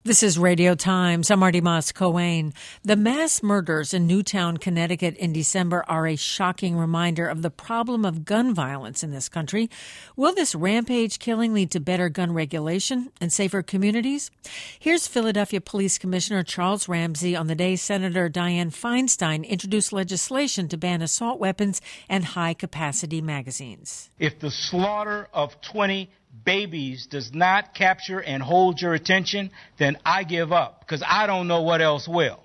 This is Radio Times. I'm Marty Moss-Coane. The mass murders in Newtown, Connecticut in December are a shocking reminder of the problem of gun violence in this country. Will this rampage killing lead to better gun regulation and safer communities? Here's Philadelphia Police Commissioner Charles Ramsey on the day Senator Dianne Feinstein introduced legislation to ban assault weapons and high-capacity magazines. If the slaughter of 20 babies does not capture and hold your attention, then I give up, because I don't know what else will.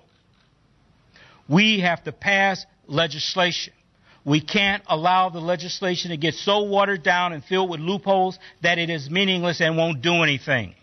We have to pass legislation. We can't allow the legislation to get so watered down and filled with loopholes that it is meaningless and won't do anything.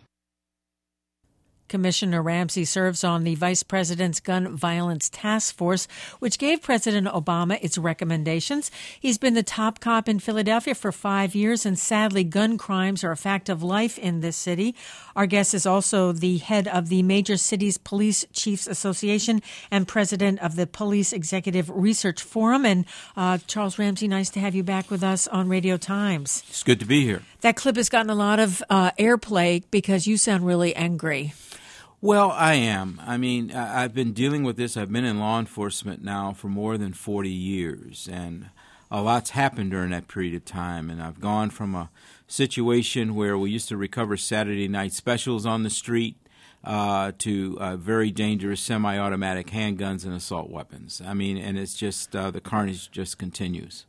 Commissioner Ramsey serves on the Vice President's Gun Violence Task Force, which gave President Obama its recommendations. He's been the top cop in Philadelphia for 5 years, and sadly, gun crimes are a fact of life in this city. Our guest is also the head of the Major Cities Police Chiefs Association and president of the Police Executive Research Forum. And Charles Ramsey, nice to have you back with us on Radio Times. It's good to be here. That clip has gotten a lot of airplay because you sound really angry. Well, I am. I mean, I've been dealing with this. I've been in law enforcement now for more than 40 years, and a lot's happened during that period of time. And I've gone from a situation where we used to recover Saturday night specials on the street to very dangerous semi-automatic handguns and assault weapons. I mean, and it's just the carnage just continues.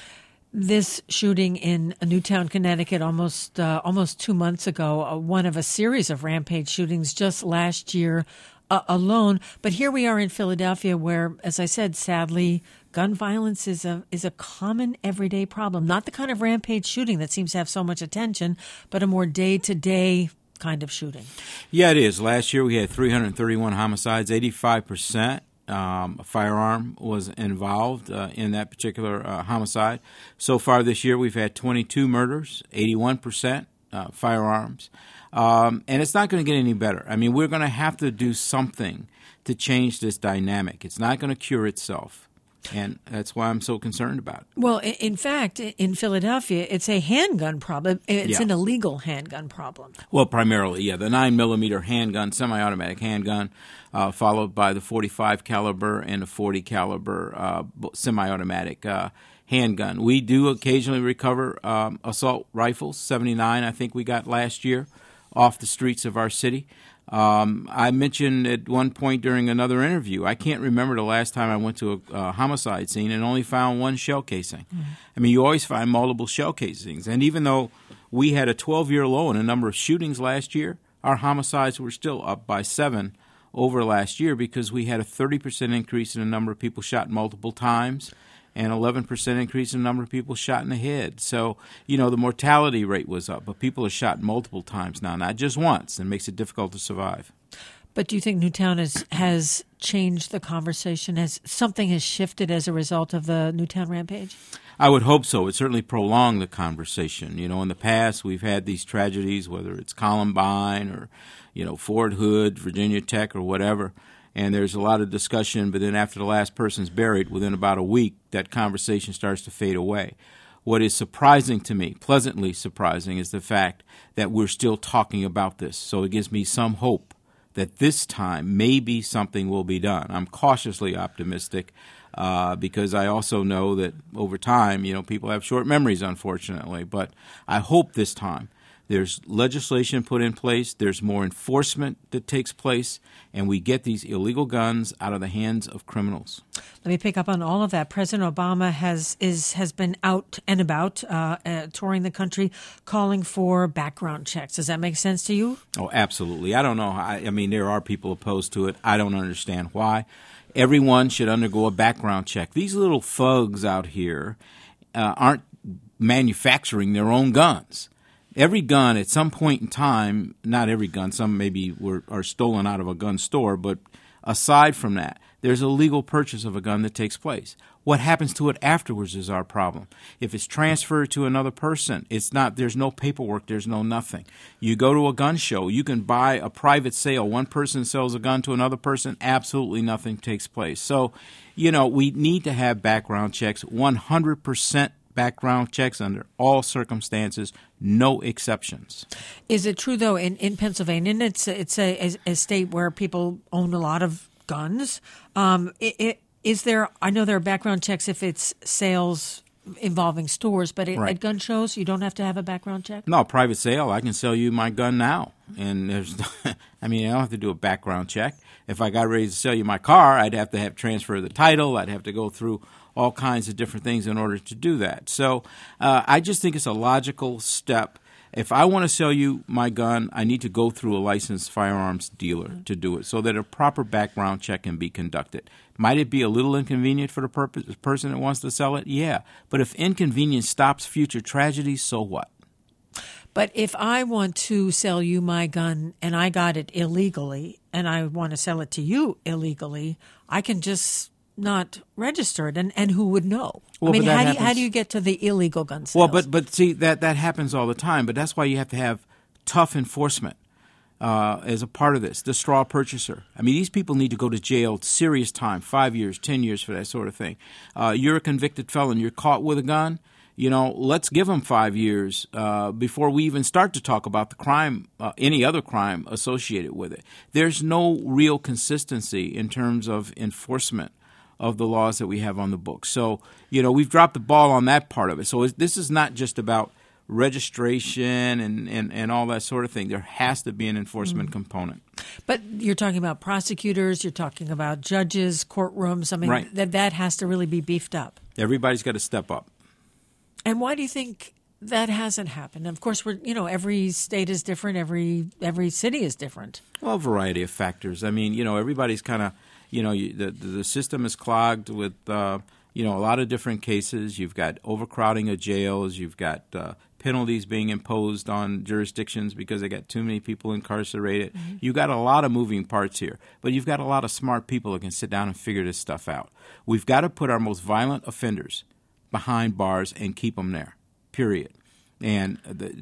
This shooting in Newtown, Connecticut, almost 2 months ago, one of a series of rampage shootings just last year alone. But here we are in Philadelphia, where, as I said, sadly, gun violence is a common everyday problem. Not the kind of rampage shooting that seems to have so much attention, but a more day-to-day kind of shooting. Yeah, it is. Last year we had 331 homicides, 85%. A firearm was involved in that particular homicide. So far this year, we've had 22 murders, 81% firearms. And it's not going to get any better. I mean, we're going to have to do something to change this dynamic. It's not going to cure itself. And that's why I'm so concerned about it. Well, in fact, in Philadelphia, it's a handgun problem. It's an illegal handgun problem. Well, primarily, yeah. The 9mm handgun, semi-automatic handgun, followed by the .45 caliber and the .40 caliber semi-automatic handgun. We do occasionally recover assault rifles, 79 I think we got last year, off the streets of our city. I mentioned at one point during another interview, I can't remember the last time I went to a homicide scene and only found one shell casing. Mm-hmm. I mean, you always find multiple shell casings. And even though we had a 12-year low in a number of shootings last year, our homicides were still up by 7 over last year because we had a 30% increase in the number of people shot multiple times and 11% increase in the number of people shot in the head. So, you know, the mortality rate was up, but people are shot multiple times now, not just once, and it makes it difficult to survive. But do you think Newtown has changed the conversation? Something has shifted as a result of the Newtown rampage? I would hope so. It certainly prolonged the conversation. You know, in the past, we've had these tragedies, whether it's Columbine or, you know, Fort Hood, Virginia Tech, or whatever. And there's a lot of discussion, but then after the last person's buried, within about a week, that conversation starts to fade away. What is surprising to me, pleasantly surprising, is the fact that we're still talking about this. So it gives me some hope that this time maybe something will be done. I'm cautiously optimistic because I also know that over time, you know, people have short memories, unfortunately. But I hope this time there's legislation put in place, there's more enforcement that takes place, and we get these illegal guns out of the hands of criminals. Let me pick up on all of that. President Obama has been out and about, touring the country, calling for background checks. Does that make sense to you? Oh, absolutely. I don't know. I mean, there are people opposed to it. I don't understand why. Everyone should undergo a background check. These little thugs out here aren't manufacturing their own guns. Every gun at some point in time, not every gun, some maybe are stolen out of a gun store, but aside from that, there's a legal purchase of a gun that takes place. What happens to it afterwards is our problem. If it's transferred to another person, there's no paperwork, there's no nothing. You go to a gun show, you can buy a private sale. One person sells a gun to another person, absolutely nothing takes place. So, you know, we need to have background checks 100% background checks under all circumstances, no exceptions. Is it true, though, in Pennsylvania, and it's a state where people own a lot of guns, is there, I know there are background checks if it's sales involving stores, but at gun shows, you don't have to have a background check? No, private sale, I can sell you my gun now. And there's, I don't have to do a background check. If I got ready to sell you my car, I'd have to have transfer the title. I'd have to go through all kinds of different things in order to do that. So I just think it's a logical step. If I want to sell you my gun, I need to go through a licensed firearms dealer to do it so that a proper background check can be conducted. Might it be a little inconvenient for the person that wants to sell it? Yeah. But if inconvenience stops future tragedies, so what? But if I want to sell you my gun and I got it illegally and I want to sell it to you illegally, I can just not register it, and who would know? Well, how do you get to the illegal gun sales? Well, but see, that happens all the time, but that's why you have to have tough enforcement as a part of this. The straw purchaser. These people need to go to jail, serious time, 5 years, 10 years for that sort of thing. You're a convicted felon. You're caught with a gun. Let's give them 5 years before we even start to talk about the crime, any other crime associated with it. There's no real consistency in terms of enforcement of the laws that we have on the books. So, we've dropped the ball on that part of it. So this is not just about registration and all that sort of thing. There has to be an enforcement component. But you're talking about prosecutors, you're talking about judges, courtrooms. Right. that has to really be beefed up. Everybody's got to step up. And why do you think that hasn't happened? Of course, every state is different, every city is different. Well, a variety of factors. Everybody's kind of, the system is clogged with, a lot of different cases. You've got overcrowding of jails. You've got penalties being imposed on jurisdictions because they got too many people incarcerated. Mm-hmm. You've got a lot of moving parts here, but you've got a lot of smart people that can sit down and figure this stuff out. We've got to put our most violent offenders behind bars and keep them there, period. And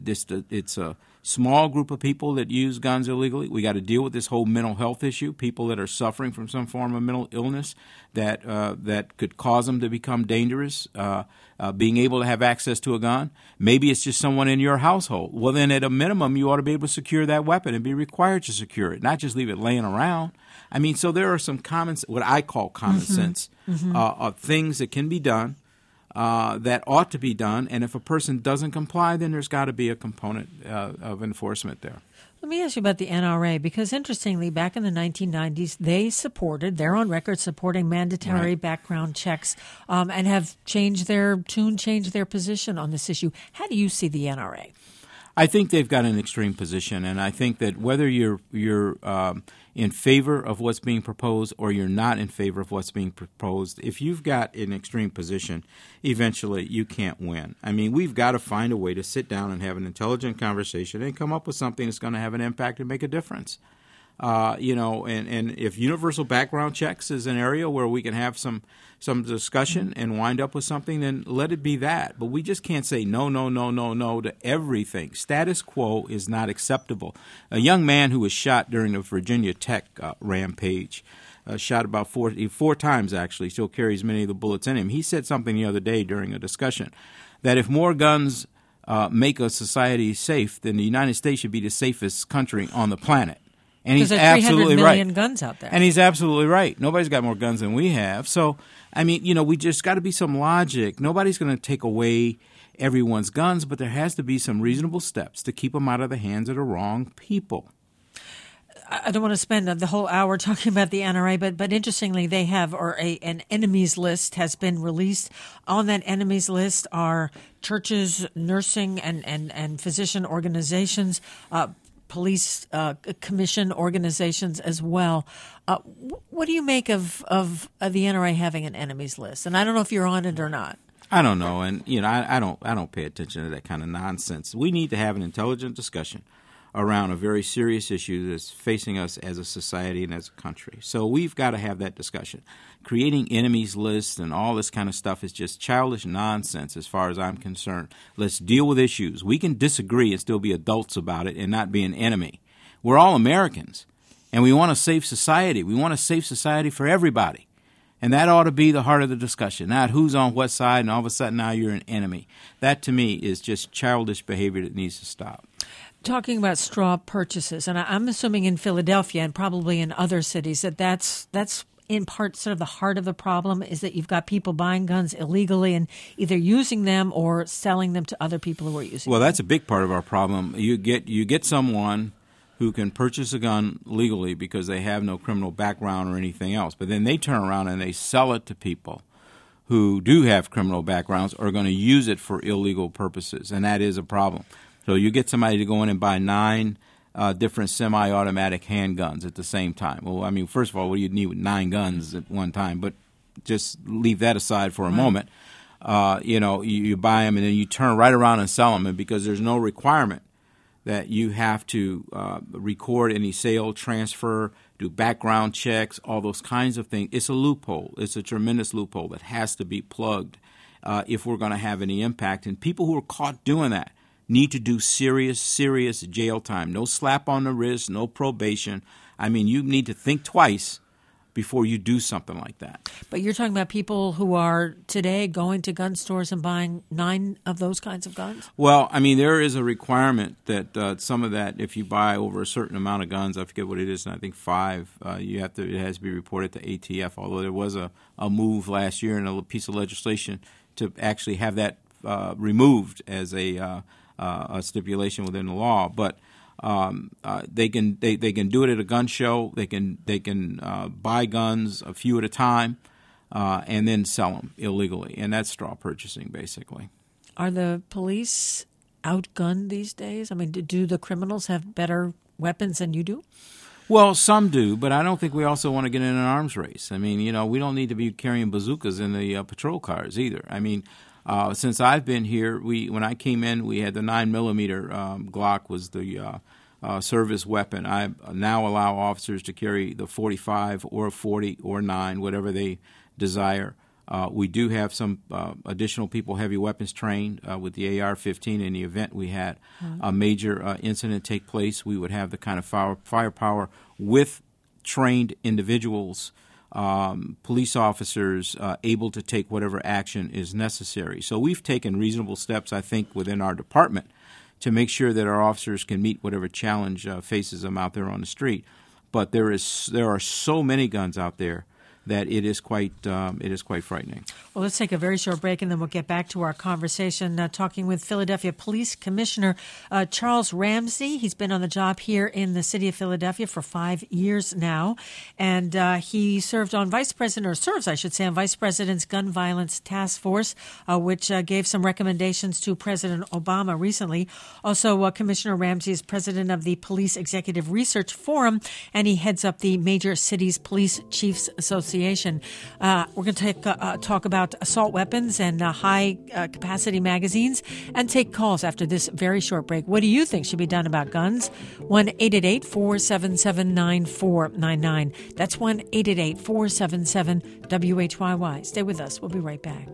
it's a small group of people that use guns illegally. We got to deal with this whole mental health issue, people that are suffering from some form of mental illness that could cause them to become dangerous, being able to have access to a gun. Maybe it's just someone in your household. Well, then at a minimum, you ought to be able to secure that weapon and be required to secure it, not just leave it laying around. So there are some what I call common sense of things that can be done that ought to be done, and if a person doesn't comply, then there's got to be a component of enforcement there. Let me ask you about the NRA, because interestingly, back in the 1990s, they're on record supporting mandatory background checks and have changed their position on this issue. How do you see the NRA? I think they've got an extreme position, and I think that whether you're in favor of what's being proposed or you're not in favor of what's being proposed, if you've got an extreme position, eventually you can't win. We've got to find a way to sit down and have an intelligent conversation and come up with something that's going to have an impact and make a difference. And if universal background checks is an area where we can have some discussion and wind up with something, then let it be that. But we just can't say no to everything. Status quo is not acceptable. A young man who was shot during the Virginia Tech rampage, shot about four times actually, still carries many of the bullets in him. He said something the other day during a discussion that if more guns make a society safe, then the United States should be the safest country on the planet. And he's absolutely right. 300 million guns out there. And he's absolutely right. Nobody's got more guns than we have. So, we just got to be some logic. Nobody's going to take away everyone's guns, but there has to be some reasonable steps to keep them out of the hands of the wrong people. I don't want to spend the whole hour talking about the NRA, but interestingly, they have an enemies list has been released. On that enemies list are churches, nursing and physician organizations, police commission organizations as well. What do you make of the NRA having an enemies list? And I don't know if you're on it or not. I don't know, and I don't pay attention to that kind of nonsense. We need to have an intelligent discussion around a very serious issue that's facing us as a society and as a country. So we've got to have that discussion. Creating enemies lists and all this kind of stuff is just childish nonsense as far as I'm concerned. Let's deal with issues. We can disagree and still be adults about it and not be an enemy. We're all Americans, and we want a safe society. We want a safe society for everybody. And that ought to be the heart of the discussion, not who's on what side and all of a sudden now you're an enemy. That, to me, is just childish behavior that needs to stop. Talking about straw purchases, and I'm assuming in Philadelphia and probably in other cities that's in part sort of the heart of the problem, is that you've got people buying guns illegally and either using them or selling them to other people who are using them. Well, that's a big part of our problem. You get someone who can purchase a gun legally because they have no criminal background or anything else, but then they turn around and they sell it to people who do have criminal backgrounds or are going to use it for illegal purposes, and that is a problem. So you get somebody to go in and buy 9 different semi-automatic handguns at the same time. Well, I mean, first of all, what do you need with 9 guns at one time? But just leave that aside for a moment. You buy them and then you turn right around and sell them, and because there's no requirement that you have to record any sale, transfer, do background checks, all those kinds of things. It's a loophole. It's a tremendous loophole that has to be plugged if we're going to have any impact. And people who are caught doing that need to do serious jail time. No slap on the wrist, no probation. I mean, you need to think twice before you do something like that. But you're talking about people who are today going to gun stores and buying 9 of those kinds of guns? Well, I mean, there is a requirement that some of that, if you buy over a certain amount of guns, I forget what it is, and I think 5, it has to be reported to ATF, although there was a move last year in a piece of legislation to actually have that removed as a stipulation within the law. But they can do it at a gun show. They can buy guns a few at a time and then sell them illegally, and that's straw purchasing basically. Are the police outgunned these days? I mean, do the criminals have better weapons than you do? Well, some do, but I don't think we also want to get in an arms race. I mean, we don't need to be carrying bazookas in the patrol cars either. I mean, since I've been here, when I came in, we had the 9mm Glock was the service weapon. I now allow officers to carry the 45 or 40 or 9, whatever they desire. We do have some additional people heavy weapons trained with the AR-15. In the event we had a major incident take place, we would have the kind of firepower with trained individuals, police officers able to take whatever action is necessary. So we've taken reasonable steps, I think, within our department to make sure that our officers can meet whatever challenge faces them out there on the street. But there are so many guns out there that it is quite frightening. Well, let's take a very short break, and then we'll get back to our conversation, talking with Philadelphia Police Commissioner Charles Ramsey. He's been on the job here in the city of Philadelphia for 5 years now, and he serves, on Vice President's Gun Violence Task Force, which gave some recommendations to President Obama recently. Also, Commissioner Ramsey is president of the Police Executive Research Forum, and he heads up the Major Cities Police Chiefs Association. We're going to talk about assault weapons and high-capacity magazines and take calls after this very short break. What do you think should be done about guns? 1-888-477-9499. That's 1-888-477-WHYY. Stay with us. We'll be right back.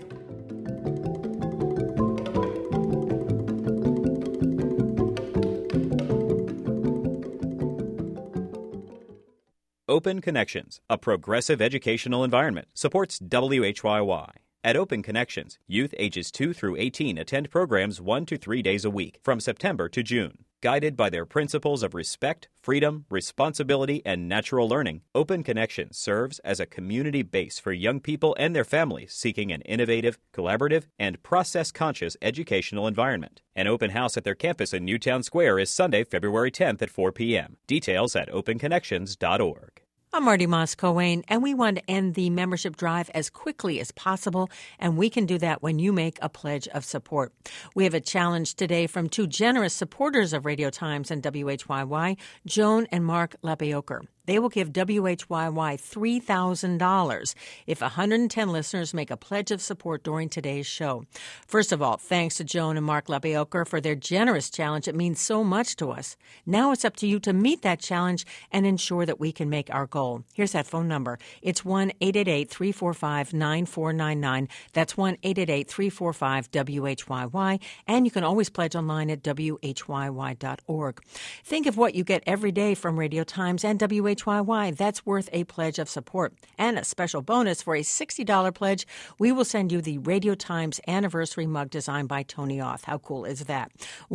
Open Connections, a progressive educational environment, supports WHYY. At Open Connections, youth ages 2 through 18 attend programs 1 to 3 days a week from September to June. Guided by their principles of respect, freedom, responsibility, and natural learning, Open Connections serves as a community base for young people and their families seeking an innovative, collaborative, and process-conscious educational environment. An open house at their campus in Newtown Square is Sunday, February 10th at 4 p.m. Details at openconnections.org. I'm Marty Moss-Coane, and we want to end the membership drive as quickly as possible, and we can do that when you make a pledge of support. We have a challenge today from 2 generous supporters of Radio Times and WHYY, Joan and Mark Lapioker. They will give WHYY $3,000 if 110 listeners make a pledge of support during today's show. First of all, thanks to Joan and Mark Lapioker for their generous challenge. It means so much to us. Now it's up to you to meet that challenge and ensure that we can make our goal. Here's that phone number. It's 1-888-345-9499. That's 1-888-345-WHYY. And you can always pledge online at WHYY.org. Think of what you get every day from Radio Times and WHYY WHYY. That's worth a pledge of support. And a special bonus for a $60 pledge, we will send you the Radio Times anniversary mug designed by Tony Auth. How cool is that?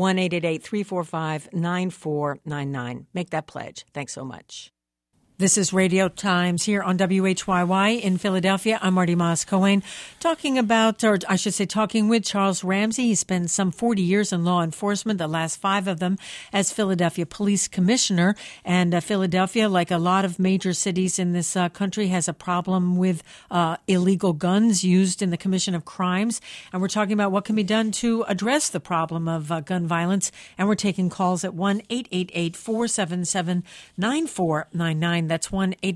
1-888-345-9499. Make that pledge. Thanks so much. This is Radio Times here on WHYY in Philadelphia. I'm Marty Moss-Cohen, talking with Charles Ramsey. He spent some 40 years in law enforcement, the last 5 of them as Philadelphia Police Commissioner. And Philadelphia, like a lot of major cities in this country, has a problem with illegal guns used in the commission of crimes. And we're talking about what can be done to address the problem of gun violence. And we're taking calls at 1-888-477-9499. That's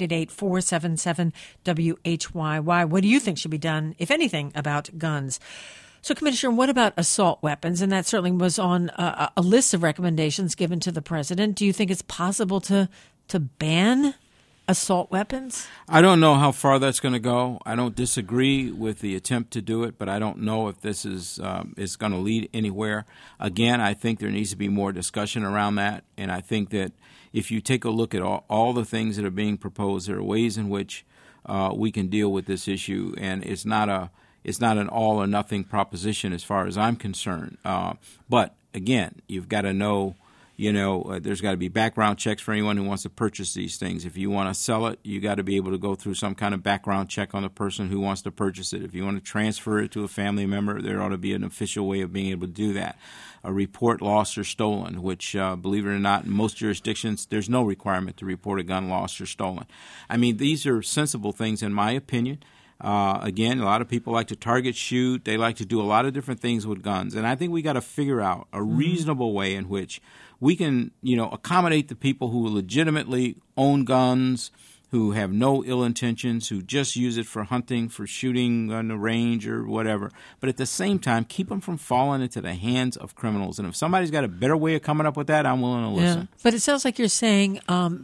1-888-477-WHYY. What do you think should be done, if anything, about guns? So, Commissioner, what about assault weapons? And that certainly was on a list of recommendations given to the president. Do you think it's possible to ban assault weapons? I don't know how far that's going to go. I don't disagree with the attempt to do it, but I don't know if this is going to lead anywhere. Again, I think there needs to be more discussion around that, and I think that if you take a look at all the things that are being proposed, there are ways in which we can deal with this issue, and it's not an all or nothing proposition as far as I'm concerned. But again, you've got to know. There's got to be background checks for anyone who wants to purchase these things. If you want to sell it, you got to be able to go through some kind of background check on the person who wants to purchase it. If you want to transfer it to a family member, there ought to be an official way of being able to do that. A report lost or stolen, which, believe it or not, in most jurisdictions, there's no requirement to report a gun lost or stolen. I mean, these are sensible things, in my opinion. Again, a lot of people like to target shoot. They like to do a lot of different things with guns. And I think we got to figure out a reasonable way in which we can, accommodate the people who legitimately own guns, who have no ill intentions, who just use it for hunting, for shooting on the range or whatever. But at the same time, keep them from falling into the hands of criminals. And if somebody's got a better way of coming up with that, I'm willing to listen. Yeah. But it sounds like you're saying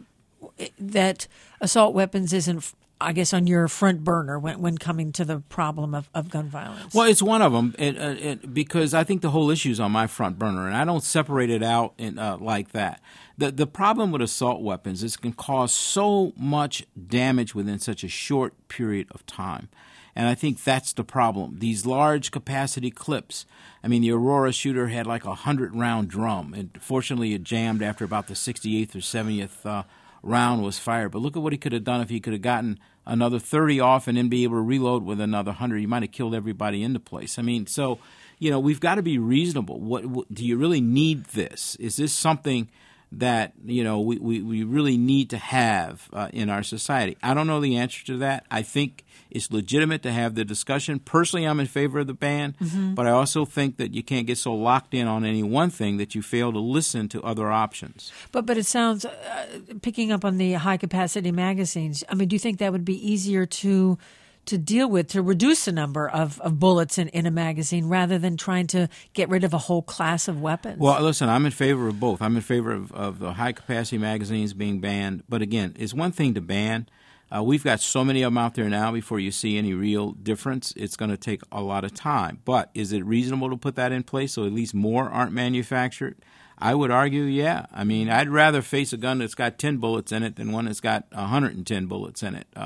that assault weapons isn't, I guess, on your front burner when coming to the problem of gun violence. Well, it's one of them because I think the whole issue is on my front burner, and I don't separate it out like that. The problem with assault weapons is it can cause so much damage within such a short period of time. And I think that's the problem. These large capacity clips. I mean, the Aurora shooter had like a 100-round drum, and fortunately it jammed after about the 68th or 70th round was fired. But look at what he could have done if he could have gotten another 30 off and then be able to reload with another 100. He might have killed everybody in the place. I mean, so, we've got to be reasonable. What do you really need this? Is this something that, we really need to have in our society? I don't know the answer to that. I think it's legitimate to have the discussion. Personally, I'm in favor of the ban, but I also think that you can't get so locked in on any one thing that you fail to listen to other options. But it sounds, picking up on the high-capacity magazines, I mean, do you think that would be easier to deal with, to reduce the number of bullets in a magazine rather than trying to get rid of a whole class of weapons? Well, listen, I'm in favor of both. I'm in favor of the high-capacity magazines being banned. But again, it's one thing to ban. We've got so many of them out there now before you see any real difference. It's going to take a lot of time. But is it reasonable to put that in place so at least more aren't manufactured? I would argue, yeah. I mean, I'd rather face a gun that's got 10 bullets in it than one that's got 110 bullets in it.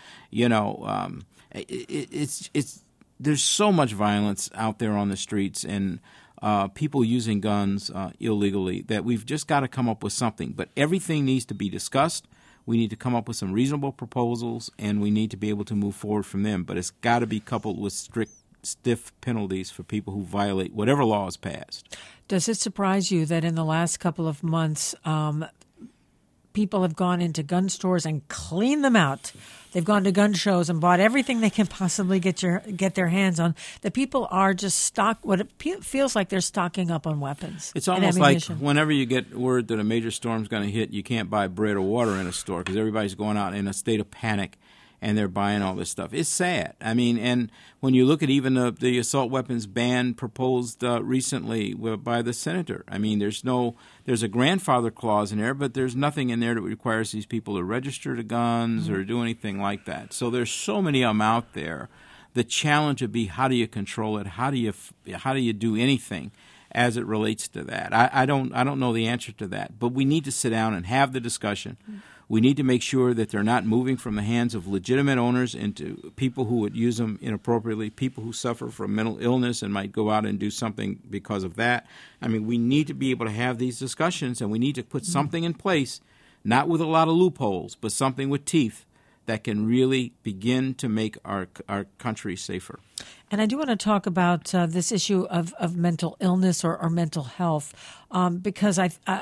There's so much violence out there on the streets and people using guns illegally that we've just got to come up with something. But everything needs to be discussed. We need to come up with some reasonable proposals, and we need to be able to move forward from them. But it's got to be coupled with stiff penalties for people who violate whatever law is passed. Does it surprise you that in the last couple of months people have gone into gun stores and cleaned them out? They've gone to gun shows and bought everything they can possibly get their hands on. The people are just what it feels like they're stocking up on weapons. It's almost like whenever you get word that a major storm's going to hit, you can't buy bread or water in a store because everybody's going out in a state of panic and they're buying all this stuff. It's sad. I mean, and when you look at even the assault weapons ban proposed recently by the senator, I mean, there's a grandfather clause in there, but there's nothing in there that requires these people to register the guns or do anything like that. So there's so many of them out there. The challenge would be, how do you control it? How do you do anything as it relates to that? I don't know the answer to that, but we need to sit down and have the discussion. We need to make sure that they're not moving from the hands of legitimate owners into people who would use them inappropriately, people who suffer from mental illness and might go out and do something because of that. I mean, we need to be able to have these discussions, and we need to put something in place, not with a lot of loopholes, but something with teeth that can really begin to make our country safer. And I do want to talk about this issue of mental illness or mental health, because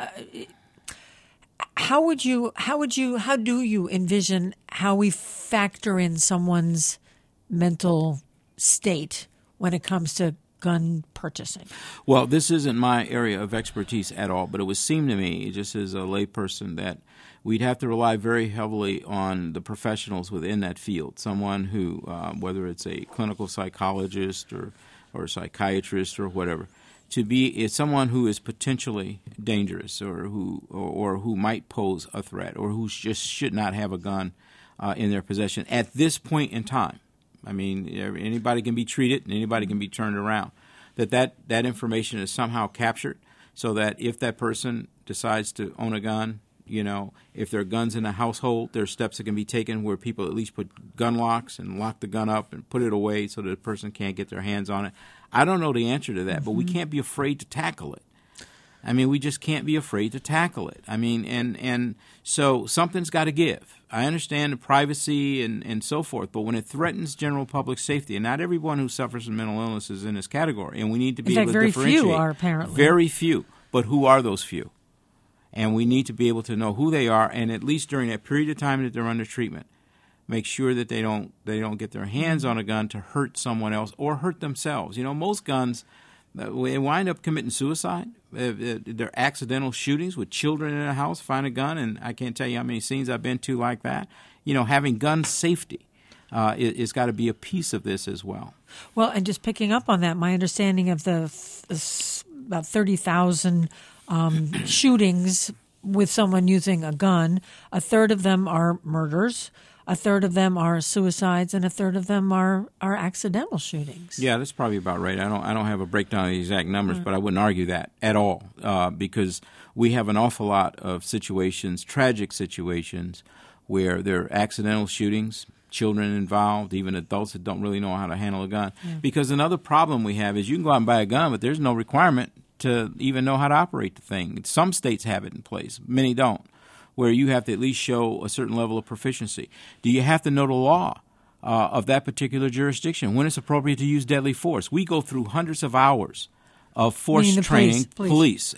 how do you envision how we factor in someone's mental state when it comes to gun purchasing? Well, this isn't my area of expertise at all, but it would seem to me, just as a layperson, that we'd have to rely very heavily on the professionals within that field, someone who, whether it's a clinical psychologist or a psychiatrist or whatever, to be someone who is potentially dangerous or who might pose a threat or who just should not have a gun in their possession at this point in time. I mean, anybody can be treated and anybody can be turned around. That information is somehow captured so that if that person decides to own a gun, if there are guns in a household, there are steps that can be taken where people at least put gun locks and lock the gun up and put it away so that the person can't get their hands on it. I don't know the answer to that, but we can't be afraid to tackle it. I mean, we just can't be afraid to tackle it. I mean, and so something's got to give. I understand the privacy and so forth, but when it threatens general public safety, and not everyone who suffers from mental illness is in this category, and we need to be able to differentiate. Very few are, apparently. Very few, but who are those few? And we need to be able to know who they are, and at least during that period of time that they're under treatment, make sure that they don't get their hands on a gun to hurt someone else or hurt themselves. Most guns, they wind up committing suicide. They're accidental shootings with children in a house, find a gun, and I can't tell you how many scenes I've been to like that. Having gun safety is got to be a piece of this as well. Well, and just picking up on that, my understanding of the about 30,000 shootings with someone using a gun, a third of them are murders, a third of them are suicides, and a third of them are accidental shootings. Yeah, that's probably about right. I don't have a breakdown of the exact numbers, but I wouldn't argue that at all because we have an awful lot of situations, tragic situations, where there are accidental shootings, children involved, even adults that don't really know how to handle a gun. Yeah. Because another problem we have is you can go out and buy a gun, but there's no requirement to even know how to operate the thing. Some states have it in place. Many don't, where you have to at least show a certain level of proficiency. Do you have to know the law of that particular jurisdiction, when it's appropriate to use deadly force? We go through hundreds of hours of force training, police,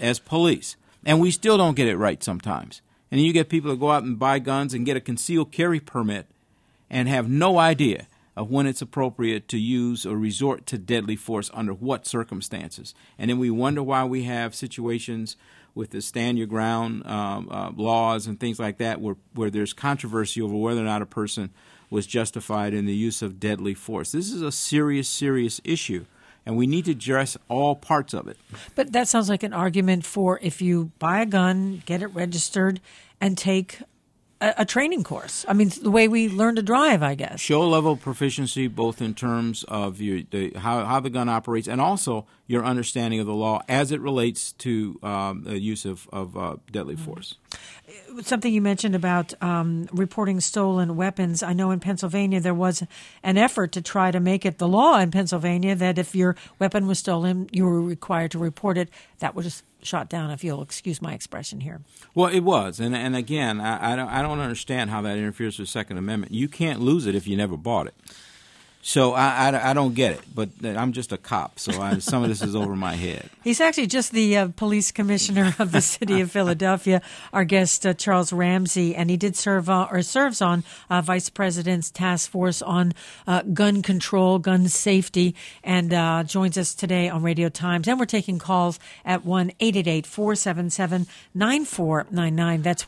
and we still don't get it right sometimes. And then you get people that go out and buy guns and get a concealed carry permit and have no idea of when it's appropriate to use or resort to deadly force under what circumstances. And then we wonder why we have situations with the stand your ground laws and things like that where there's controversy over whether or not a person was justified in the use of deadly force. This is a serious, serious issue, and we need to address all parts of it. But that sounds like an argument for if you buy a gun, get it registered, and take a training course. I mean, the way we learn to drive, I guess. Show a level of proficiency both in terms of how the gun operates and also your understanding of the law as it relates to the use of deadly force. Something you mentioned about reporting stolen weapons. I know in Pennsylvania there was an effort to try to make it the law in Pennsylvania that if your weapon was stolen, you were required to report it. That was shot down, if you'll excuse my expression here. Well, it was, and again, I don't understand how that interferes with the Second Amendment. You can't lose it if you never bought it. So I don't get it, but I'm just a cop, so some of this is over my head. He's actually just the police commissioner of the city of Philadelphia, our guest, Charles Ramsey, and he did serves on Vice President's task force on gun control, gun safety, and joins us today on Radio Times. And we're taking calls at 1-888-477-9499. That's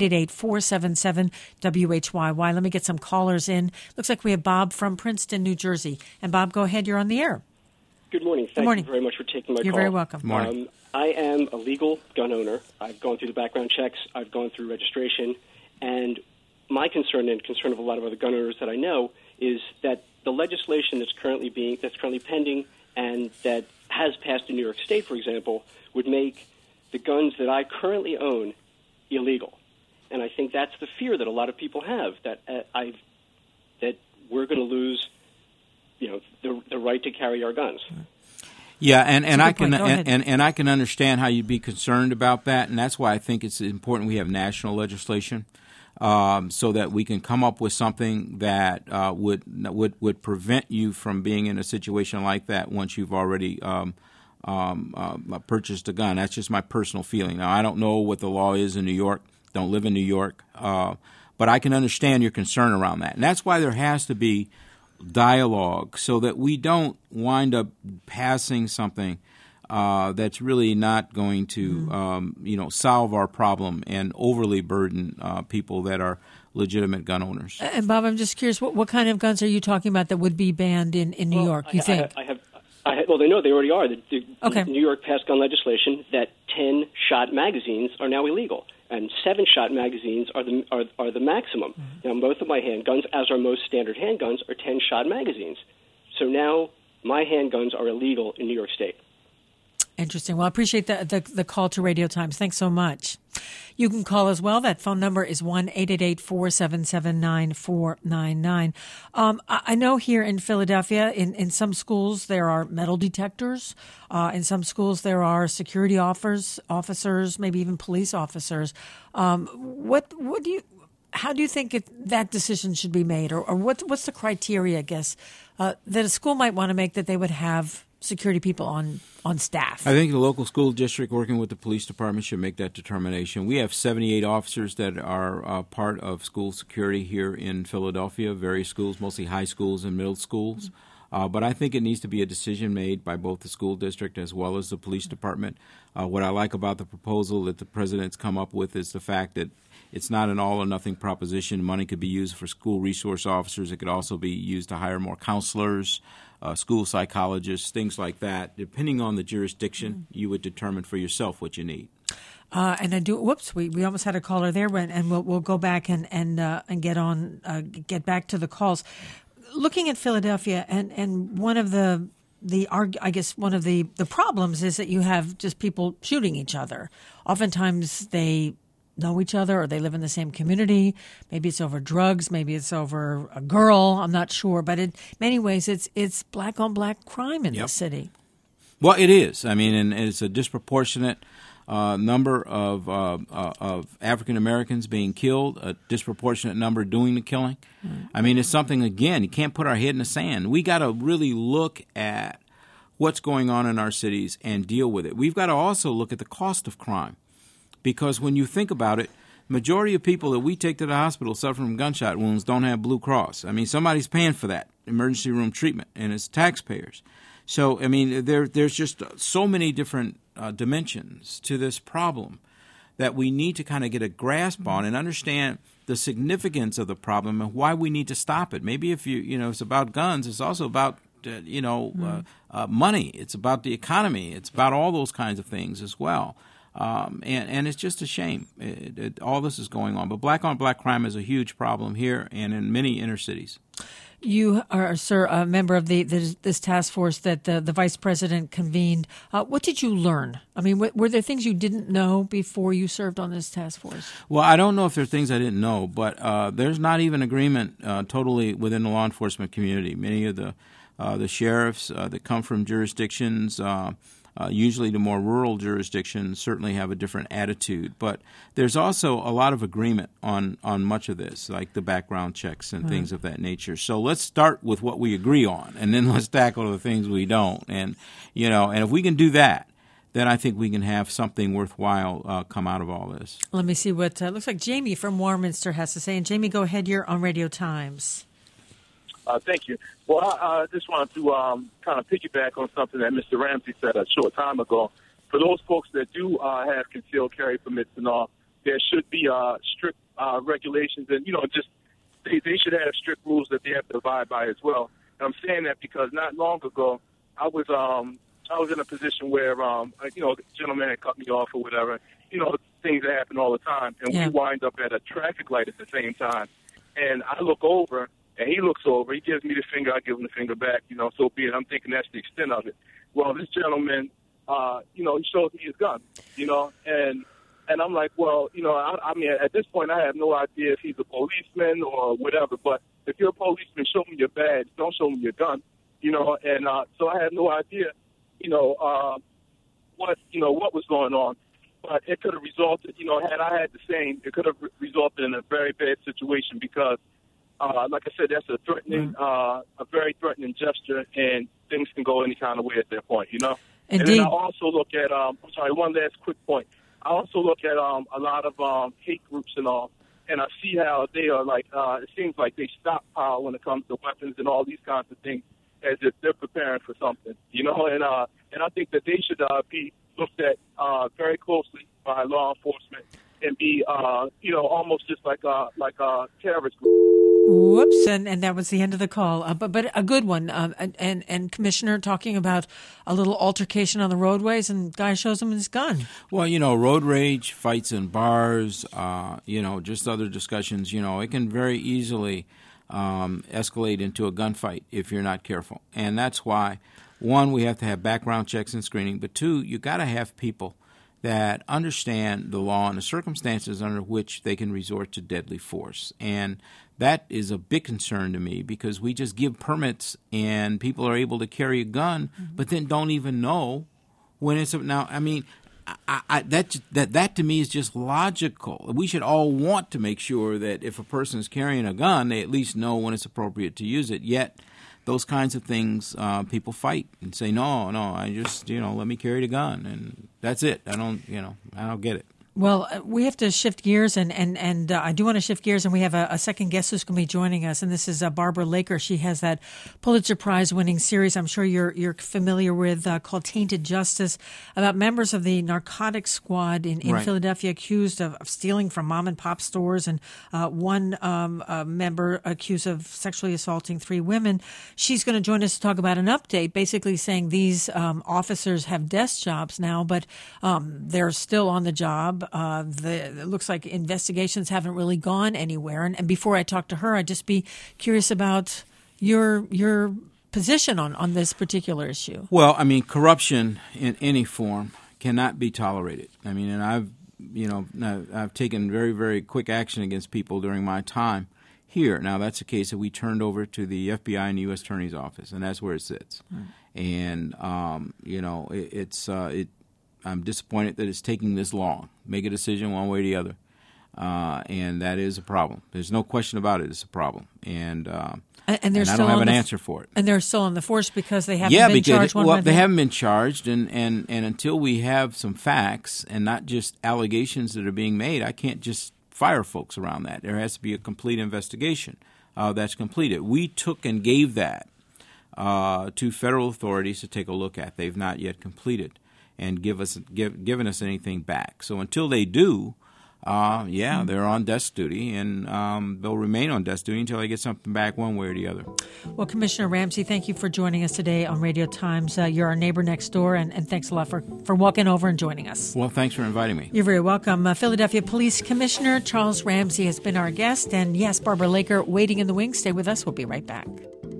1-888-477-WHYY. Let me get some callers in. Looks like we have Bob from Princeton, New Jersey. And Bob, go ahead. You're on the air. Good morning. Thank you very much for taking my call. You're very welcome. Good morning. I am a legal gun owner. I've gone through the background checks. I've gone through registration. And my concern and concern of a lot of other gun owners that I know is that the legislation that's currently pending and that has passed in New York State, for example, would make the guns that I currently own illegal. And I think that's the fear that a lot of people have, that that we're going to lose, the right to carry our guns. Yeah, and I can and I can understand how you'd be concerned about that, and that's why I think it's important we have national legislation, so that we can come up with something that would prevent you from being in a situation like that once you've already purchased a gun. That's just my personal feeling. Now, I don't know what the law is in New York. Don't live in New York, but I can understand your concern around that, and that's why there has to be dialogue so that we don't wind up passing something that's really not going to solve our problem and overly burden people that are legitimate gun owners. And Bob, I'm just curious, what kind of guns are you talking about that would be banned in New York, you think? Well, they know they already are. Okay. New York passed gun legislation that 10-shot magazines are now illegal, and 7-shot magazines are the maximum. Mm-hmm. Now, both of my handguns, as are most standard handguns, are 10-shot magazines. So now my handguns are illegal in New York State. Interesting. Well, I appreciate the call to Radio Times. Thanks so much. You can call as well. That phone number is 1-888-477-9499. I know here in Philadelphia, in some schools, there are metal detectors. In some schools, there are security officers, maybe even police officers. How do you think that decision should be made? Or what's the criteria, I guess, that a school might want to make that they would have security people on staff? I think the local school district working with the police department should make that determination. We have 78 officers that are part of school security here in Philadelphia, various schools, mostly high schools and middle schools. But I think it needs to be a decision made by both the school district as well as the police department. What I like about the proposal that the president's come up with is the fact that it's not an all-or-nothing proposition. Money could be used for school resource officers. It could also be used to hire more counselors, school psychologists, things like that. Depending on the jurisdiction, you would determine for yourself what you need. And I do. Whoops, we almost had a caller there, and we'll go back and get back to the calls. Looking at Philadelphia, and one of the problems is that you have just people shooting each other. Oftentimes they know each other or they live in the same community. Maybe it's over drugs. Maybe it's over a girl. I'm not sure. But in many ways, it's black on black crime in the city. Well, it is. I mean, and it's a disproportionate number of African Americans being killed, a disproportionate number doing the killing. I mean, it's something, again, you can't put our head in the sand. We got to really look at what's going on in our cities and deal with it. We've got to also look at the cost of crime. Because when you think about it, majority of people that we take to the hospital suffering from gunshot wounds don't have Blue Cross. I mean, somebody's paying for that emergency room treatment, and it's taxpayers. So, I mean, there's just so many different dimensions to this problem that we need to kind of get a grasp on and understand the significance of the problem and why we need to stop it. Maybe if it's about guns, it's also about money. It's about the economy. It's about all those kinds of things as well. And it's just a shame. All this is going on. But black on black crime is a huge problem here and in many inner cities. You are, sir, a member of this task force that the vice president convened. What did you learn? I mean, were there things you didn't know before you served on this task force? Well, I don't know if there are things I didn't know, but there's not even agreement totally within the law enforcement community. Many of the sheriffs that come from jurisdictions, usually the more rural jurisdictions, certainly have a different attitude. But there's also a lot of agreement on much of this, like the background checks and things of that nature. So let's start with what we agree on, and then let's tackle the things we don't. And if we can do that, then I think we can have something worthwhile come out of all this. Let me see what looks like Jamie from Warminster has to say. And Jamie, go ahead. You're on Radio Times. Thank you. Well, I just wanted to kind of piggyback on something that Mr. Ramsey said a short time ago. For those folks that do have concealed carry permits and all, there should be strict regulations, and just they should have strict rules that they have to abide by as well. And I'm saying that because not long ago I was in a position where a gentleman had cut me off or whatever. Things that happen all the time, and we wind up at a traffic light at the same time, and I look over. And he looks over, he gives me the finger, I give him the finger back, so be it. I'm thinking that's the extent of it. Well, this gentleman, he shows me his gun, and And I'm like, well, I mean, at this point, I have no idea if he's a policeman or whatever. But if you're a policeman, show me your badge. Don't show me your gun. And so I had no idea, what was going on. But it could have resulted, had I had the same, it could have resulted in a very bad situation because, like I said, that's a threatening, a very threatening gesture, and things can go any kind of way at that point, Indeed. And then I also look at, one last quick point. I also look at a lot of hate groups and all, and I see how they are like, it seems like they stockpile when it comes to weapons and all these kinds of things as if they're preparing for something, and I think that they should be looked at very closely by law enforcement and be, almost just like a terrorist group. Whoops, and that was the end of the call. But a good one. And Commissioner talking about a little altercation on the roadways, and guy shows him his gun. Well, road rage, fights in bars, just other discussions, it can very easily escalate into a gunfight if you're not careful. And that's why, one, we have to have background checks and screening, but two, you got to have people that understand the law and the circumstances under which they can resort to deadly force. And that is a big concern to me because we just give permits and people are able to carry a gun, but then don't even know when it's now. I mean, that to me is just logical. We should all want to make sure that if a person is carrying a gun, they at least know when it's appropriate to use it. Yet those kinds of things, people fight and say, no, I just, let me carry the gun, and that's it. I don't get it. Well, we have to shift gears, and I do want to shift gears, and we have a second guest who's going to be joining us, and this is Barbara Laker. She has that Pulitzer Prize-winning series I'm sure you're familiar with called Tainted Justice, about members of the narcotics squad in Right. Philadelphia accused of stealing from mom-and-pop stores, and one member accused of sexually assaulting 3 women. She's going to join us to talk about an update, basically saying these officers have desk jobs now, but they're still on the job. It looks like investigations haven't really gone anywhere. And before I talk to her, I'd just be curious about your position on this particular issue. Well, I mean, corruption in any form cannot be tolerated. I mean, and I've taken very, very quick action against people during my time here. Now, that's a case that we turned over to the FBI and the U.S. Attorney's Office, and that's where it sits. And I'm disappointed that it's taking this long. Make a decision one way or the other, and that is a problem. There's no question about it. It's a problem, and I don't have an answer for it. And they're still on the force because they haven't been charged. They haven't been charged, and until we have some facts and not just allegations that are being made, I can't just fire folks around that. There has to be a complete investigation that's completed. We took and gave that to federal authorities to take a look at. They've not yet completed and given us anything back. So until they do, they're on desk duty, and they'll remain on desk duty until they get something back one way or the other. Well, Commissioner Ramsey, thank you for joining us today on Radio Times. You're our neighbor next door, and thanks a lot for walking over and joining us. Well, thanks for inviting me. You're very welcome. Philadelphia Police Commissioner Charles Ramsey has been our guest, and yes, Barbara Laker waiting in the wings. Stay with us. We'll be right back.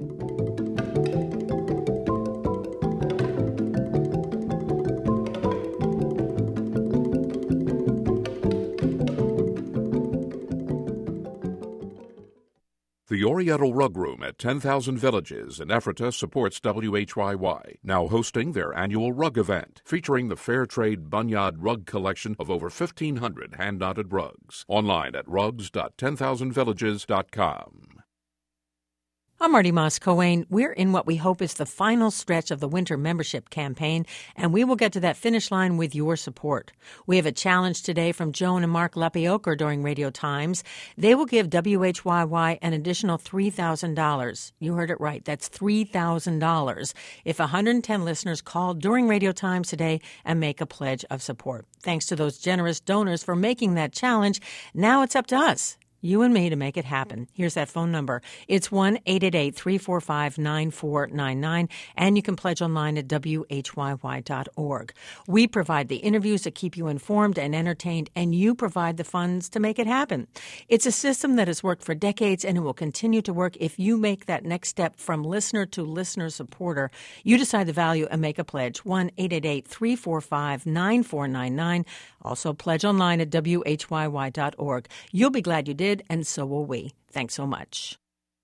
The Oriental Rug Room at 10,000 Villages in Ephrata supports WHYY, now hosting their annual rug event, featuring the Fairtrade Bunyad Rug collection of over 1,500 hand-knotted rugs. Online at rugs.10000villages.com. I'm Marty Moss-Coane. We're in what we hope is the final stretch of the winter membership campaign, and we will get to that finish line with your support. We have a challenge today from Joan and Mark Lapioker during Radio Times. They will give WHYY an additional $3,000. You heard it right. That's $3,000 if 110 listeners call during Radio Times today and make a pledge of support. Thanks to those generous donors for making that challenge. Now it's up to us. you and me, to make it happen. Here's that phone number. It's 1-888-345-9499, and you can pledge online at WHYY.org. We provide the interviews that keep you informed and entertained, and you provide the funds to make it happen. It's a system that has worked for decades, and it will continue to work if you make that next step from listener to listener supporter. You decide the value and make a pledge. 1-888-345-9499. Also, pledge online at WHYY.org. You'll be glad you did, and so will we. Thanks so much.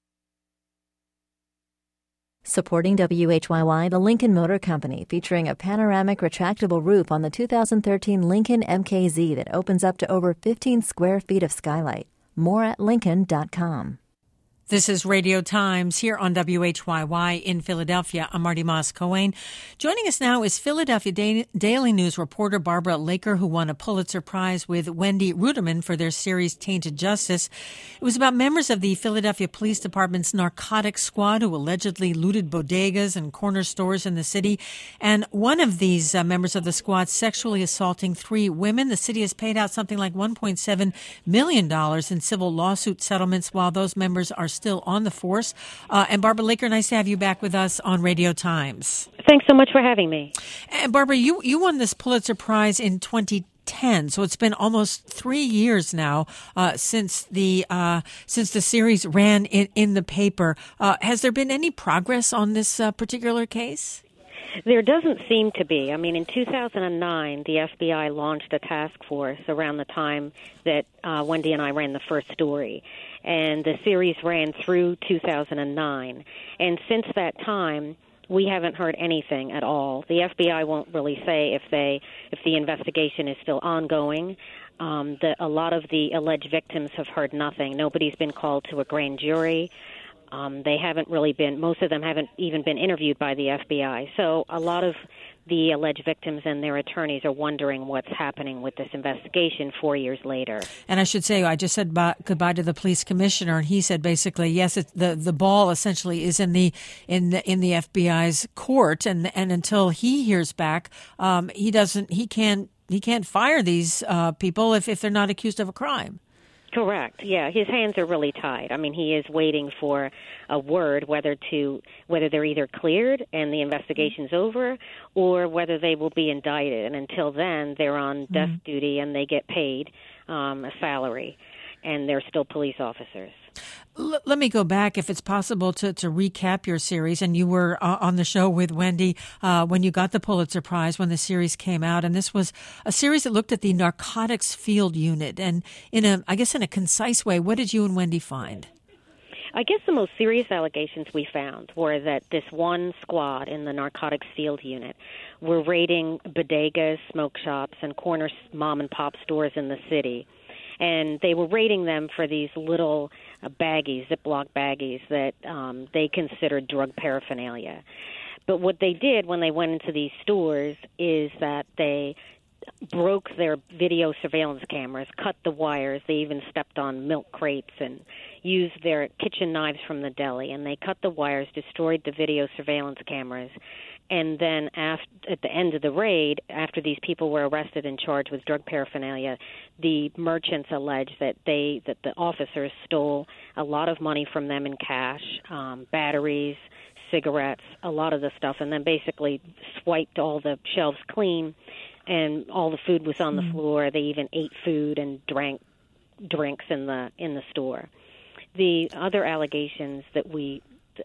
Supporting WHYY, the Lincoln Motor Company, featuring a panoramic retractable roof on the 2013 Lincoln MKZ that opens up to over 15 square feet of skylight. More at Lincoln.com. This is Radio Times here on WHYY in Philadelphia. I'm Marty Moss-Cohen. Joining us now is Philadelphia Daily News reporter Barbara Laker, who won a Pulitzer Prize with Wendy Ruderman for their series Tainted Justice. It was about members of the Philadelphia Police Department's narcotics squad who allegedly looted bodegas and corner stores in the city. And one of these members of the squad sexually assaulting 3 women. The city has paid out something like $1.7 million in civil lawsuit settlements while those members are still on the force. And Barbara Laker, nice to have you back with us on Radio Times. Thanks so much for having me. And Barbara, you won this Pulitzer Prize in 2010, so it's been almost 3 years now since the series ran in the paper. Has there been any progress on this particular case? There doesn't seem to be. I mean, in 2009, the FBI launched a task force around the time that Wendy and I ran the first story. And the series ran through 2009. And since that time, we haven't heard anything at all. The FBI won't really say if the investigation is still ongoing. A lot of the alleged victims have heard nothing. Nobody's been called to a grand jury. They haven't really been, most of them haven't even been interviewed by the FBI. So a lot of the alleged victims and their attorneys are wondering what's happening with this investigation 4 years later. And I should say, I just said goodbye to the police commissioner, and he said basically, yes, the ball essentially is in the FBI's court, and until he hears back, he can't fire these people if they're not accused of a crime. Correct. Yeah, his hands are really tied. I mean, he is waiting for a word whether they're either cleared and the investigation's over, or whether they will be indicted. And until then, they're on desk duty and they get paid a salary, and they're still police officers. Let me go back, if it's possible, to recap your series. And you were on the show with Wendy when you got the Pulitzer Prize, when the series came out. And this was a series that looked at the narcotics field unit. And in a concise way, what did you and Wendy find? I guess the most serious allegations we found were that this one squad in the narcotics field unit were raiding bodegas, smoke shops, and corner mom-and-pop stores in the city. And they were raiding them for these little baggies, Ziploc baggies, that they considered drug paraphernalia. But what they did when they went into these stores is that they broke their video surveillance cameras, cut the wires. They even stepped on milk crates and used their kitchen knives from the deli. And they cut the wires, destroyed the video surveillance cameras. And then at the end of the raid, after these people were arrested and charged with drug paraphernalia, the merchants alleged that the officers stole a lot of money from them in cash, batteries, cigarettes, a lot of the stuff, and then basically swiped all the shelves clean, and all the food was on the floor. They even ate food and drank drinks in the store. The other allegations that we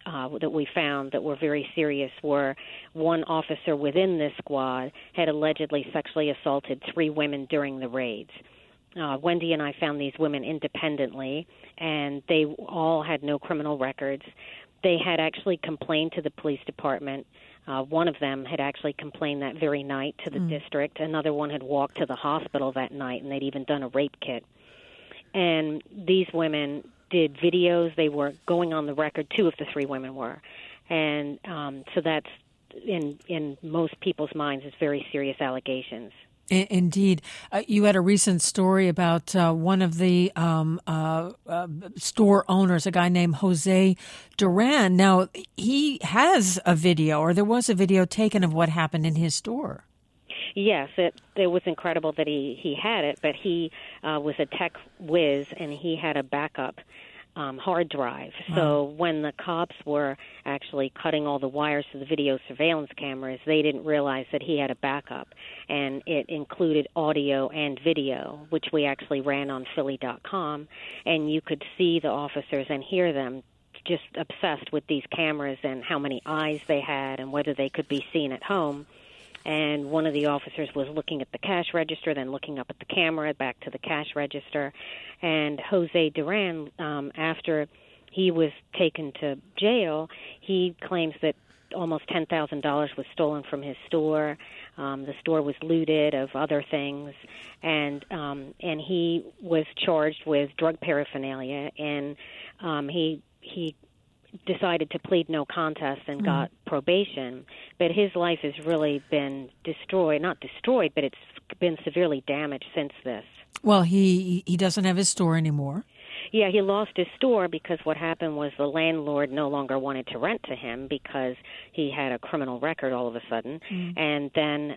found that were very serious were one officer within this squad had allegedly sexually assaulted 3 women during the raids. Wendy and I found these women independently, and they all had no criminal records. They had actually complained to the police department. One of them had actually complained that very night to the district. Another one had walked to the hospital that night, and they'd even done a rape kit. And these women did videos. They were going on the record. 2 of the 3 women were. And so that's, in most people's minds, is very serious allegations. Indeed. You had a recent story about one of the store owners, a guy named Jose Duran. Now, he has a video, or there was a video taken of what happened in his store. Yes, it was incredible that he had it, but he was a tech whiz, and he had a backup hard drive. Wow. So when the cops were actually cutting all the wires to the video surveillance cameras, they didn't realize that he had a backup, and it included audio and video, which we actually ran on Philly.com, and you could see the officers and hear them just obsessed with these cameras and how many eyes they had and whether they could be seen at home. And one of the officers was looking at the cash register, then looking up at the camera, back to the cash register. And Jose Duran, after he was taken to jail, he claims that almost $10,000 was stolen from his store. The store was looted of other things, and he was charged with drug paraphernalia, and he decided to plead no contest and got probation. But his life has really been not destroyed, but it's been severely damaged since this. Well, he doesn't have his store anymore. Yeah, he lost his store because what happened was the landlord no longer wanted to rent to him because he had a criminal record all of a sudden. And then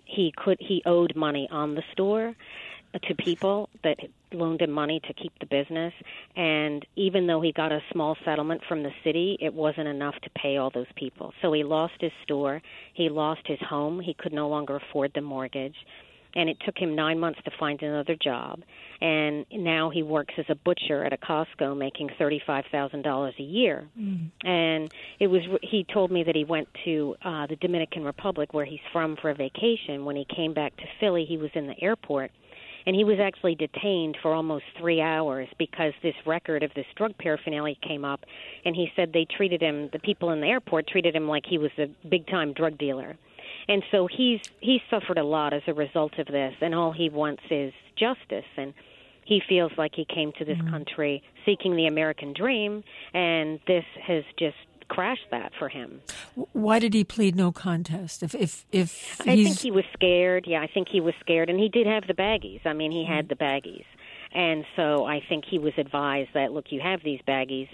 he owed money on the store to people that loaned him money to keep the business, and even though he got a small settlement from the city, it wasn't enough to pay all those people. So he lost his store, he lost his home, he could no longer afford the mortgage, and it took him 9 months to find another job. And now he works as a butcher at a Costco, making $35,000 a year. And he told me that he went to the Dominican Republic, where he's from, for a vacation. When he came back to Philly, he was in the airport, and he was actually detained for almost 3 hours because this record of this drug paraphernalia came up, and he said the people in the airport treated him like he was a big-time drug dealer. And so he's suffered a lot as a result of this, and all he wants is justice. And he feels like he came to this country seeking the American dream, and this has just crashed that for him. Why did he plead no contest? If I think he was scared. Yeah, I think he was scared, and he did have the baggies. I mean, he had the baggies, and so I think he was advised that, look, you have these baggies,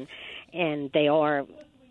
and they are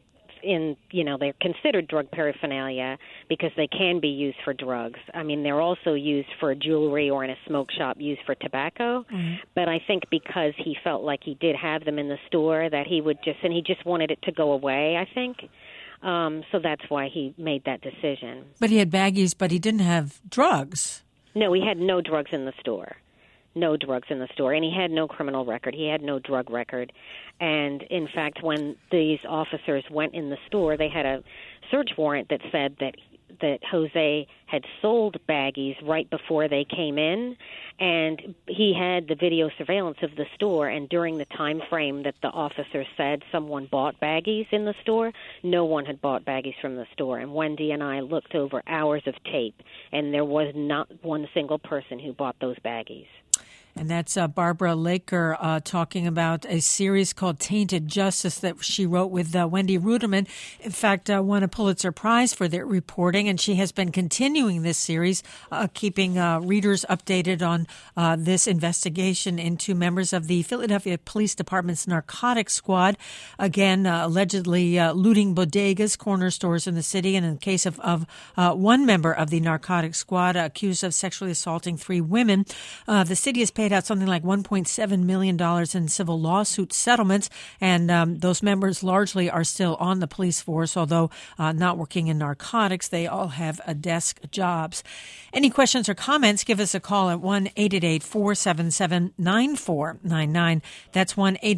they're considered drug paraphernalia because they can be used for drugs. I mean, they're also used for jewelry, or in a smoke shop used for tobacco. But I think because he felt like he did have them in the store, that he just wanted it to go away, I think. So that's why he made that decision. But he had baggies, but he didn't have drugs. No, he had no drugs in the store. No drugs in the store, and he had no criminal record. He had no drug record. And, in fact, when these officers went in the store, they had a search warrant that said that Jose had sold baggies right before they came in, and he had the video surveillance of the store, and during the time frame that the officer said someone bought baggies in the store, no one had bought baggies from the store. And Wendy and I looked over hours of tape, and there was not one single person who bought those baggies. And that's Barbara Laker talking about a series called Tainted Justice that she wrote with Wendy Ruderman. In fact, won a Pulitzer Prize for their reporting, and she has been continuing this series, keeping readers updated on this investigation into members of the Philadelphia Police Department's narcotics squad, again, allegedly looting bodegas, corner stores in the city, and in the case of one member of the narcotics squad accused of sexually assaulting 3 women, the city has paid out something like $1.7 million in civil lawsuit settlements, and those members largely are still on the police force, although not working in narcotics. They all have desk jobs. Any questions or comments, give us a call at 1-888-477-9499. That's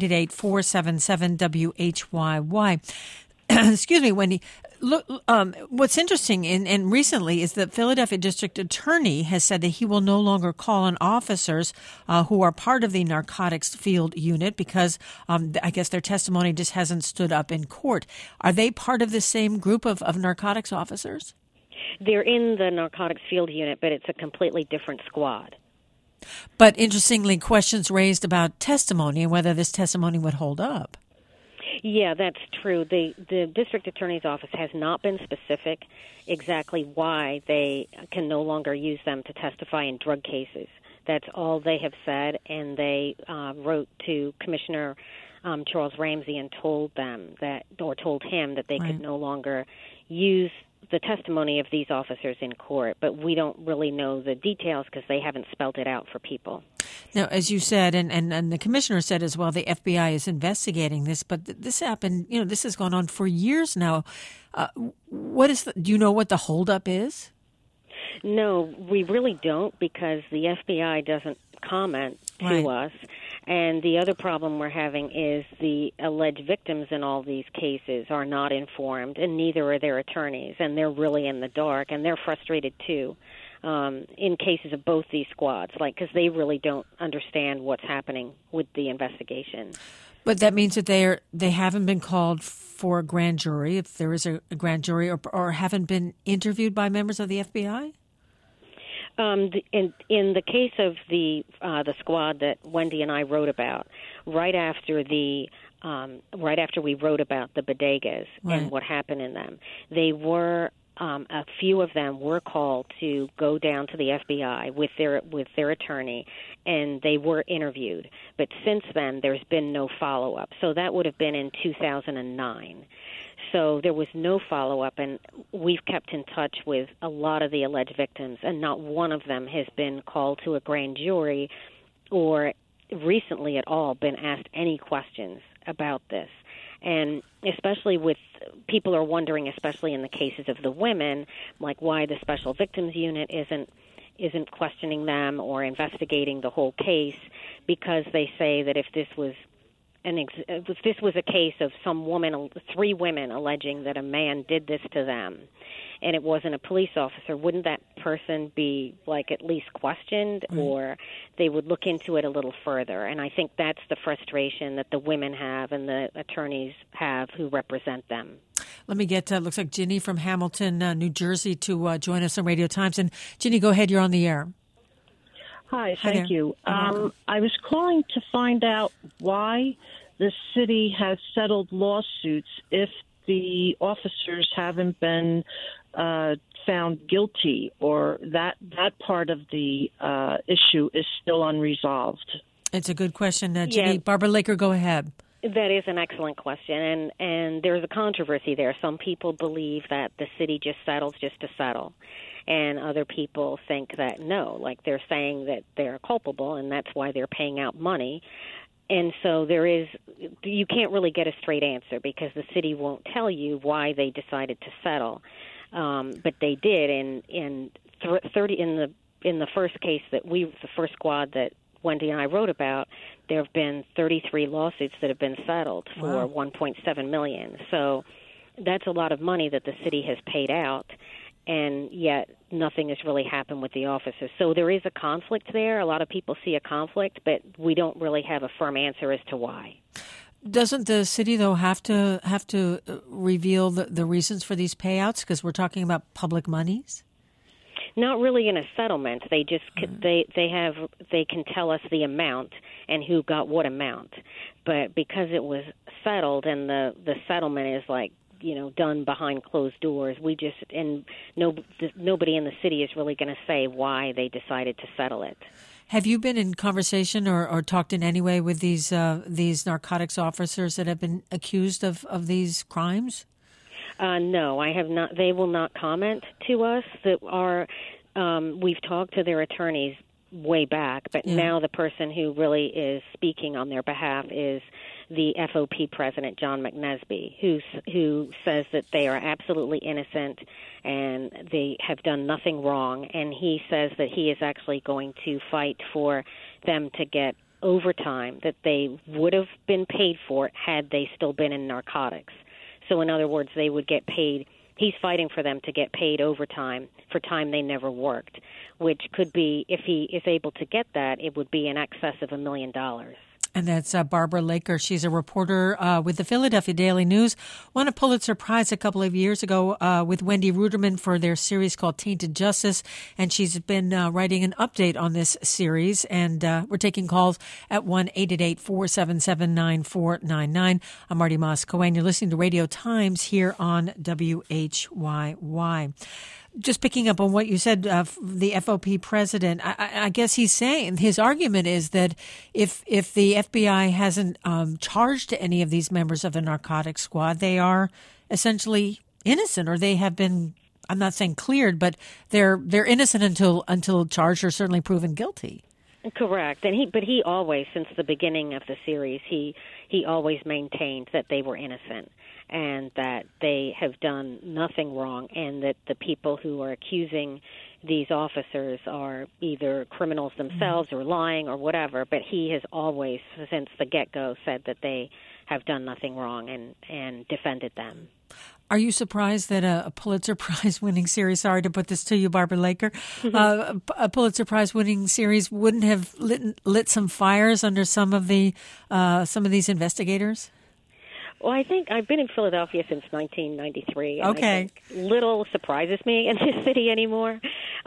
1-888-477-WHYY. Excuse me, Wendy. Look, what's interesting and recently is that Philadelphia District Attorney has said that he will no longer call on officers who are part of the narcotics field unit because I guess their testimony just hasn't stood up in court. Are they part of the same group of narcotics officers? They're in the narcotics field unit, but it's a completely different squad. But interestingly, questions raised about testimony and whether this testimony would hold up. Yeah, that's true. The district attorney's office has not been specific exactly why they can no longer use them to testify in drug cases. That's all they have said, and they wrote to Commissioner Charles Ramsey and told him that they could no longer use the testimony of these officers in court, but we don't really know the details because they haven't spelled it out for people. Now, as you said, and the commissioner said as well, the FBI is investigating this, but this happened, this has gone on for years now. Do you know what the holdup is? No, we really don't, because the FBI doesn't comment to us. And the other problem we're having is the alleged victims in all these cases are not informed, and neither are their attorneys, and they're really in the dark, and they're frustrated too. In cases of both these squads, because they really don't understand what's happening with the investigation. But that means that they haven't been called for a grand jury, if there is a grand jury, or haven't been interviewed by members of the FBI? In the case of the squad that Wendy and I wrote about, right after we wrote about the bodegas and what happened in them, they were a few of them were called to go down to the FBI with their attorney, and they were interviewed. But since then, there's been no follow-up. So that would have been in 2009. So there was no follow-up, and we've kept in touch with a lot of the alleged victims, and not one of them has been called to a grand jury or recently at all been asked any questions about this. And especially with people are wondering, especially in the cases of the women, like why the Special Victims Unit isn't questioning them or investigating the whole case, because they say that if this was a case of three women alleging that a man did this to them, and it wasn't a police officer, wouldn't that person be at least questioned, or they would look into it a little further? And I think that's the frustration that the women have and the attorneys have who represent them. Let me get, looks like Ginny from Hamilton, New Jersey, to join us on Radio Times. And Ginny, go ahead. You're on the air. Hi, thank you. I was calling to find out why the city has settled lawsuits if the officers haven't been found guilty, or that part of the issue is still unresolved. It's a good question, Ginny. Yeah. Barbara Laker, go ahead. That is an excellent question, and there's a controversy there. Some people believe that the city just settles just to settle, and other people think that no, they're saying that they're culpable, and that's why they're paying out money. And so you can't really get a straight answer because the city won't tell you why they decided to settle. But they did in the first case the first squad that Wendy and I wrote about, there have been 33 lawsuits that have been settled for $1.7 million. So that's a lot of money that the city has paid out, and yet nothing has really happened with the officers. So there is a conflict there. A lot of people see a conflict, but we don't really have a firm answer as to why. Doesn't the city, though, have to reveal the reasons for these payouts, because we're talking about public monies? Not really in a settlement. They just they can tell us the amount and who got what amount. But because it was settled and the settlement is done behind closed doors, nobody in the city is really going to say why they decided to settle it. Have you been in conversation or talked in any way with these narcotics officers that have been accused of these crimes? No, I have not. They will not comment to us. We've talked to their attorneys way back, but now the person who really is speaking on their behalf is the FOP president, John McNesby, who says that they are absolutely innocent and they have done nothing wrong. And he says that he is actually going to fight for them to get overtime that they would have been paid for had they still been in narcotics. So in other words, they would get paid. He's fighting for them to get paid overtime for time they never worked, which could be, if he is able to get that, it would be in excess of $1 million. And that's Barbara Laker. She's a reporter with the Philadelphia Daily News. Won a Pulitzer Prize a couple of years ago with Wendy Ruderman for their series called Tainted Justice. And she's been writing an update on this series. And we're taking calls at 1-888-477-9499. I'm Marty Moss-Cohen. You're listening to Radio Times here on WHYY. Just picking up on what you said, the FOP president, I guess he's saying his argument is that if the FBI hasn't charged any of these members of the narcotics squad, they are essentially innocent, or they have been I'm not saying cleared, but they're innocent until charged or certainly proven guilty. Correct. And he always, since the beginning of the series, he always maintained that they were innocent and that they have done nothing wrong, and that the people who are accusing these officers are either criminals themselves or lying or whatever. But he has always, since the get-go, said that they have done nothing wrong and defended them. Are you surprised that a Pulitzer Prize-winning series, sorry to put this to you, Barbara Laker, a Pulitzer Prize-winning series wouldn't have lit some fires under some of these investigators? Well, I think I've been in Philadelphia since 1993. And okay. I think little surprises me in this city anymore.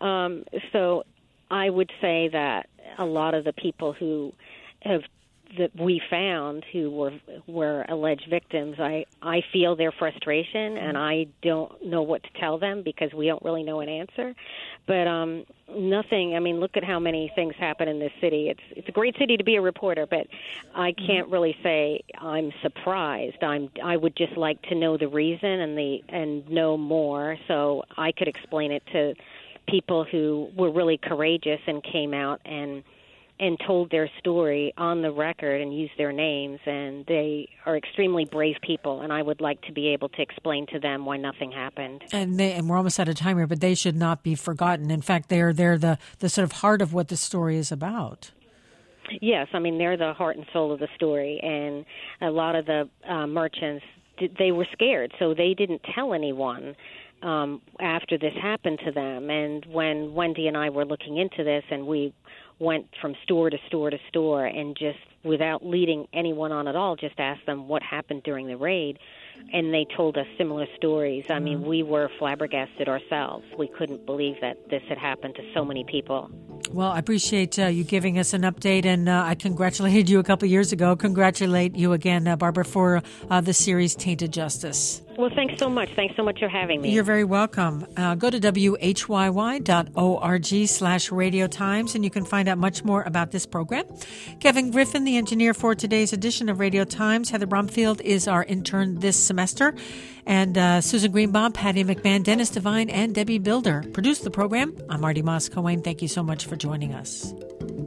So I would say that a lot of the people who that we found who were alleged victims, I feel their frustration, and I don't know what to tell them because we don't really know an answer. But nothing. I mean, look at how many things happen in this city. It's a great city to be a reporter, but I can't really say I'm surprised. I would just like to know the reason and know more so I could explain it to people who were really courageous and came out and told their story on the record and used their names, and they are extremely brave people, and I would like to be able to explain to them why nothing happened. And we're almost out of time here, but they should not be forgotten. In fact, they're the sort of heart of what the story is about. Yes, I mean, they're the heart and soul of the story, and a lot of the merchants, they were scared, so they didn't tell anyone after this happened to them. And when Wendy and I were looking into this, and we went from store to store to store and just without leading anyone on at all, just asked them what happened during the raid, and they told us similar stories. I mean, we were flabbergasted ourselves. We couldn't believe that this had happened to so many people. Well, I appreciate you giving us an update, and I congratulated you a couple of years ago. Congratulate you again, Barbara, for the series Tainted Justice. Well, thanks so much. Thanks so much for having me. You're very welcome. Go to whyy.org/Radio Times, and you can find out much more about this program. Kevin Griffin, the engineer for today's edition of Radio Times. Heather Bromfield is our intern this semester. And Susan Greenbaum, Patty McMahon, Dennis Devine, and Debbie Builder produced the program. I'm Marty Moss-Cohen. Thank you so much for joining us.